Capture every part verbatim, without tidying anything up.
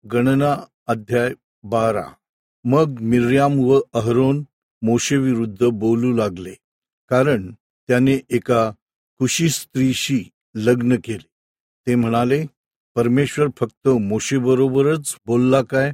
गणना अध्याय बारा. मग मिर्याम व अहरोन मोशेविरुद्ध बोलू लागले, कारण त्याने एका कुशी स्त्रीशी लग्न केले. ते म्हणाले, परमेश्वर फक्त मोशेबरोबरच बोलला काय?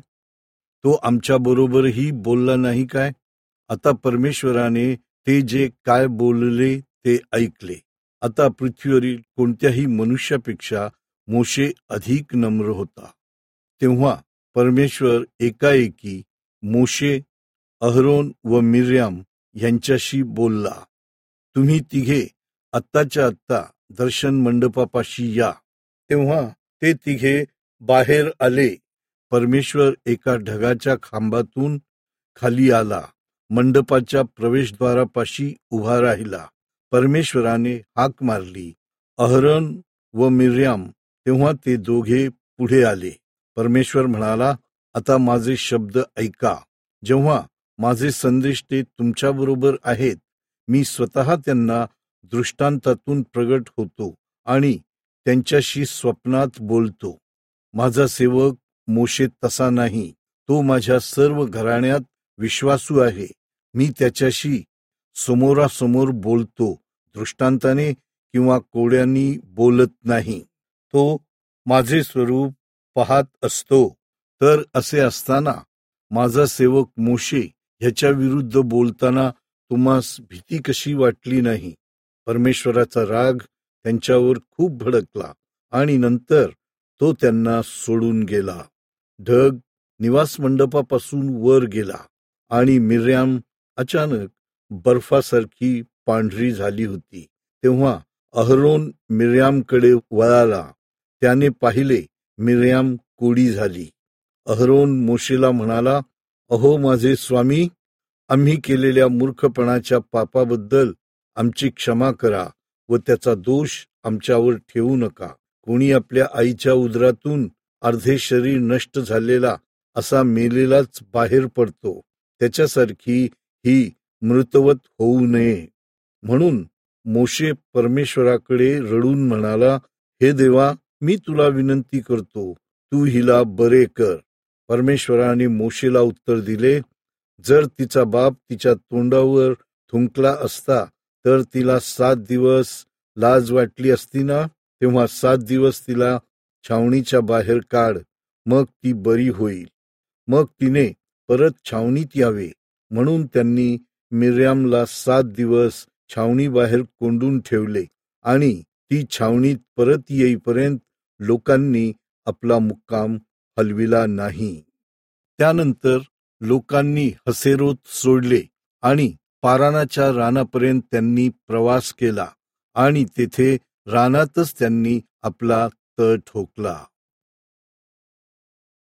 तो आमच्याबरोबरही बोलला नाही काय? आता परमेश्वराने ते जे काय बोलले ते ऐकले. आता पृथ्वीवरील कोणत्याही मनुष्यापेक्षा मोशे अधिक नम्र होता. तेव्हा परमेश्वर एकाएकी मोशे, अहरोन व मिर्याम यांच्याशी बोलला. तुम्ही तिघे आत्ताच्या आत्ता दर्शन मंडपापाशी या. तेव्हा ते तिघे बाहेर आले. परमेश्वर एका ढगाच्या खांबातून खाली आला, मंडपाच्या प्रवेशद्वारापाशी उभा राहिला. परमेश्वराने हाक मारली, अहरोन व मिर्याम. तेव्हा ते दोघे पुढे आले. परमेश्वर म्हणाला, आता माझे शब्द ऐका. जेव्हा माझे संदेष्टे तुमच्याबरोबर आहेत, मी स्वतः त्यांना दृष्टांतातून प्रगट होतो आणि त्यांच्याशी स्वप्नात बोलतो. माझा सेवक मोशे तसा नाही. तो माझ्या सर्व घराण्यात विश्वासू आहे. मी त्याच्याशी समोरासमोर बोलतो, दृष्टांताने किंवा कोड्यांनी बोलत नाही. तो माझे स्वरूप पाहत असतो. तर असे असताना माझा सेवक मोशे ह्याच्या विरुद्ध बोलताना तुम्हास भीती कशी वाटली नाही? परमेश्वराचा राग त्यांच्यावर खूप भडकला आणि नंतर तो त्यांना सोडून गेला. ढग निवास मंडपापासून वर गेला आणि मिर्याम अचानक बर्फासारखी पांढरी झाली होती. तेव्हा अहरोन मिर्यामकडे वळाला. त्याने पाहिले, मिर्याम कोडी झाली. अहरोन मोशेला म्हणाला, अहो माझे स्वामी, आम्ही केलेल्या मूर्खपणाच्या पापाबद्दल आमची क्षमा करा व त्याचा दोष आमच्यावर ठेवू नका. कोणी आपल्या आईच्या उदरातून अर्धे शरीर नष्ट झालेला असा मेलेलाच बाहेर पडतो, त्याच्यासारखी ही मृतवत होऊ नये. म्हणून मोशे परमेश्वराकडे रडून म्हणाला, हे देवा, मी तुला विनंती करतो, तू हिला बरे कर. परमेश्वराने मोशेला उत्तर दिले, जर तिचा बाप तिच्या तोंडावर थुंकला असता तर तिला सात दिवस लाज वाटली असती ना. तेव्हा सात दिवस तिला छावणीच्या बाहेर काढ, मग ती बरी होईल. मग तिने परत छावणीत यावे. म्हणून त्यांनी मिर्यामला सात दिवस छावणी बाहेर कोंडून ठेवले आणि ती छावणीत परत येईपर्यंत लोकांनी आपला मुक्काम हलविला नाही. त्यानंतर लोकांनी हसेरोत सोडले आणि पारानाच्या रानापर्यंत त्यांनी प्रवास केला आणि तेथे रानातच त्यांनी आपला तळ ठोकला.